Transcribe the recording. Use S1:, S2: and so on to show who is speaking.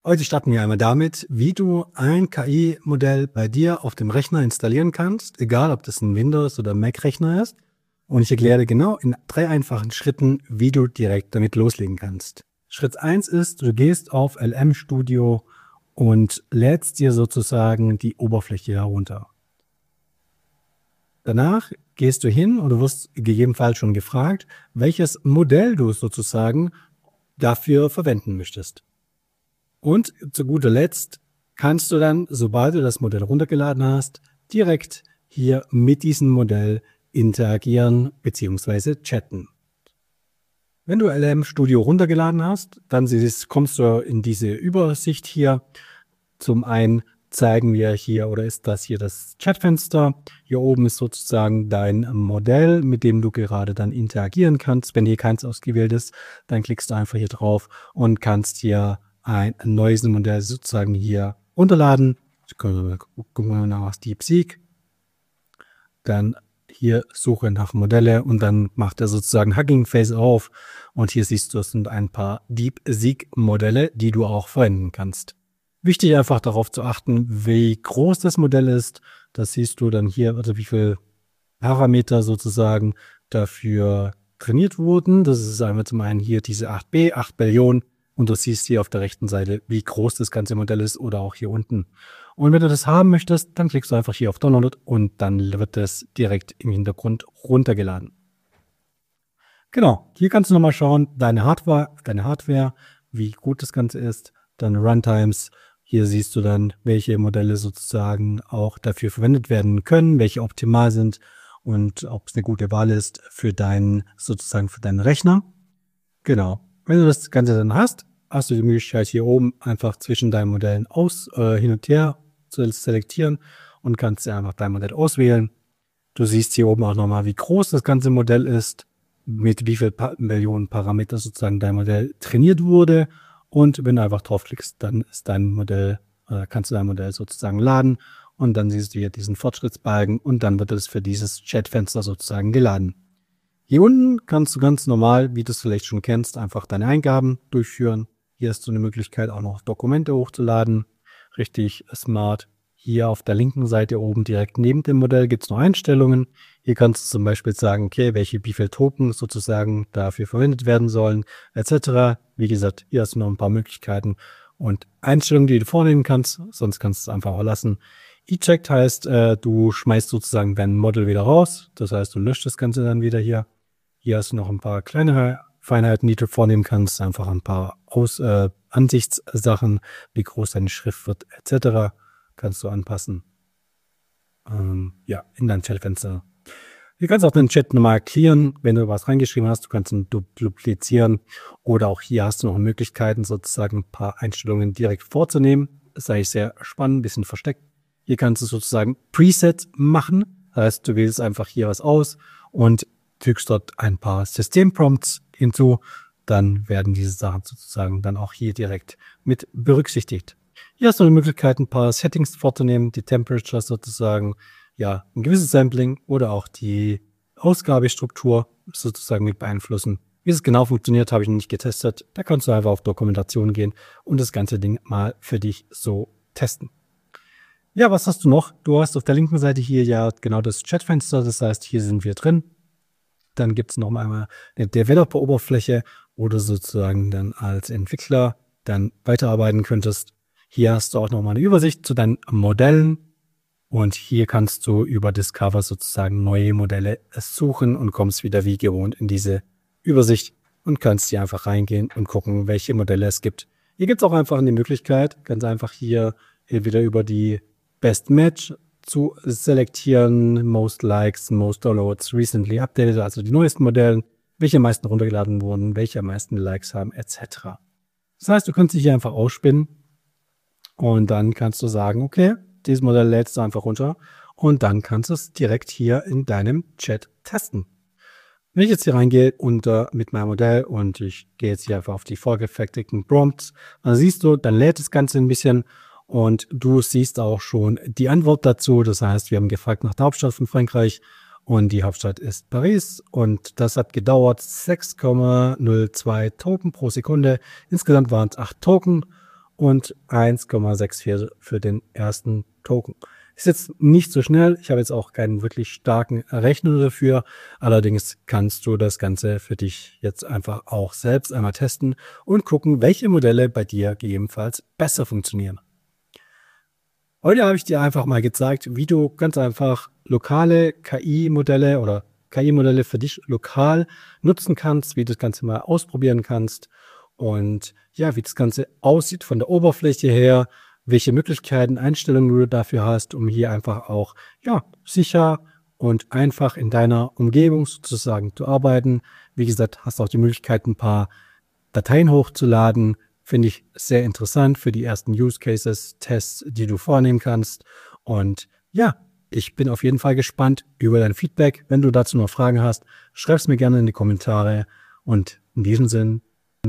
S1: Heute starten wir einmal damit, wie du ein KI-Modell bei dir auf dem Rechner installieren kannst, egal ob das ein Windows- oder Mac-Rechner ist. Und ich erkläre dir genau in 3 einfachen Schritten, wie du direkt damit loslegen kannst. Schritt 1 ist, du gehst auf LM Studio und lädst dir sozusagen die Oberfläche herunter. Danach gehst du hin und du wirst gegebenenfalls schon gefragt, welches Modell du sozusagen dafür verwenden möchtest. Und zu guter Letzt kannst du dann, sobald du das Modell runtergeladen hast, direkt hier mit diesem Modell interagieren bzw. chatten. Wenn du LM Studio runtergeladen hast, dann kommst du in diese Übersicht hier. Zum einen zeigen wir hier, oder ist das hier das Chatfenster. Hier oben ist sozusagen dein Modell, mit dem du gerade dann interagieren kannst. Wenn hier keins ausgewählt ist, dann klickst du einfach hier drauf und kannst hier ein neues Modell sozusagen hier runterladen. Gucken wir mal nach DeepSeek. Dann hier Suche nach Modelle und dann macht er sozusagen Hugging Face auf. Und hier siehst du, es sind ein paar DeepSeek-Modelle, die du auch verwenden kannst. Wichtig einfach darauf zu achten, wie groß das Modell ist. Das siehst du dann hier, also wie viele Parameter sozusagen dafür trainiert wurden. Das ist einmal zum einen hier diese 8B, 8 Billionen. Und du siehst hier auf der rechten Seite, wie groß das ganze Modell ist oder auch hier unten. Und wenn du das haben möchtest, dann klickst du einfach hier auf Download und dann wird das direkt im Hintergrund runtergeladen. Genau, hier kannst du nochmal schauen, deine Hardware, wie gut das Ganze ist, dann Runtimes. Hier siehst du dann, welche Modelle sozusagen auch dafür verwendet werden können, welche optimal sind und ob es eine gute Wahl ist für deinen Rechner. Genau. Wenn du das Ganze dann hast du die Möglichkeit hier oben einfach zwischen deinen Modellen hin und her zu selektieren und kannst dir einfach dein Modell auswählen. Du siehst hier oben auch nochmal, wie groß das ganze Modell ist, mit wie viel Millionen Parameter sozusagen dein Modell trainiert wurde. Und wenn du einfach draufklickst, dann ist kannst du dein Modell sozusagen laden und dann siehst du hier diesen Fortschrittsbalken und dann wird es für dieses Chatfenster sozusagen geladen. Hier unten kannst du ganz normal, wie du es vielleicht schon kennst, einfach deine Eingaben durchführen. Hier hast du eine Möglichkeit, auch noch Dokumente hochzuladen. Richtig smart. Hier auf der linken Seite oben direkt neben dem Modell gibt es noch Einstellungen. Hier kannst du zum Beispiel sagen, okay, wie viele Token sozusagen dafür verwendet werden sollen, etc. Wie gesagt, hier hast du noch ein paar Möglichkeiten und Einstellungen, die du vornehmen kannst. Sonst kannst du es einfach auch lassen. Eject heißt, du schmeißt sozusagen dein Model wieder raus. Das heißt, du löscht das Ganze dann wieder hier. Hier hast du noch ein paar kleinere Feinheiten, die du vornehmen kannst. Einfach ein paar Ansichtssachen, wie groß deine Schrift wird, etc. kannst du anpassen. In dein Chatfenster. Hier kannst du auch den Chat nochmal clearen, wenn du was reingeschrieben hast. Du kannst ihn duplizieren. Oder auch hier hast du noch Möglichkeiten, sozusagen ein paar Einstellungen direkt vorzunehmen. Das ist eigentlich sehr spannend, ein bisschen versteckt. Hier kannst du sozusagen Preset machen. Das heißt, du wählst einfach hier was aus und fügst dort ein paar Systemprompts hinzu. Dann werden diese Sachen sozusagen dann auch hier direkt mit berücksichtigt. Hier hast du die Möglichkeit, ein paar Settings vorzunehmen, die Temperature sozusagen, ja, ein gewisses Sampling oder auch die Ausgabestruktur sozusagen mit beeinflussen. Wie es genau funktioniert, habe ich noch nicht getestet. Da kannst du einfach auf Dokumentation gehen und das ganze Ding mal für dich so testen. Ja, was hast du noch? Du hast auf der linken Seite hier ja genau das Chatfenster, das heißt, hier sind wir drin. Dann gibt es noch einmal eine Developer-Oberfläche, wo du sozusagen dann als Entwickler dann weiterarbeiten könntest. Hier hast du auch nochmal eine Übersicht zu deinen Modellen und hier kannst du über Discover sozusagen neue Modelle suchen und kommst wieder wie gewohnt in diese Übersicht und kannst hier einfach reingehen und gucken, welche Modelle es gibt. Hier gibt es auch einfach eine Möglichkeit, ganz einfach hier wieder über die Best Match zu selektieren, Most Likes, Most Downloads, Recently Updated, also die neuesten Modelle, welche am meisten runtergeladen wurden, welche am meisten Likes haben, etc. Das heißt, du kannst dich hier einfach ausspinnen und dann kannst du sagen, okay, dieses Modell lädst du einfach runter und dann kannst du es direkt hier in deinem Chat testen. Wenn ich jetzt hier reingehe mit meinem Modell und ich gehe jetzt hier einfach auf die vorgefertigten Prompts, dann siehst du, dann lädt das Ganze ein bisschen. Und du siehst auch schon die Antwort dazu. Das heißt, wir haben gefragt nach der Hauptstadt von Frankreich und die Hauptstadt ist Paris. Und das hat gedauert 6,02 Token pro Sekunde. Insgesamt waren es 8 Token. und 1,64 für den ersten Token. Ist jetzt nicht so schnell. Ich habe jetzt auch keinen wirklich starken Rechner dafür. Allerdings kannst du das Ganze für dich jetzt einfach auch selbst einmal testen und gucken, welche Modelle bei dir gegebenenfalls besser funktionieren. Heute habe ich dir einfach mal gezeigt, wie du ganz einfach lokale KI-Modelle oder KI-Modelle für dich lokal nutzen kannst, wie du das Ganze mal ausprobieren kannst und ja, wie das Ganze aussieht von der Oberfläche her, welche Möglichkeiten, Einstellungen du dafür hast, um hier einfach auch ja, sicher und einfach in deiner Umgebung sozusagen zu arbeiten. Wie gesagt, hast auch die Möglichkeit, ein paar Dateien hochzuladen. Finde ich sehr interessant für die ersten Use Cases, Tests, die du vornehmen kannst. Und ja, ich bin auf jeden Fall gespannt über dein Feedback. Wenn du dazu noch Fragen hast, schreib es mir gerne in die Kommentare. Und in diesem Sinn,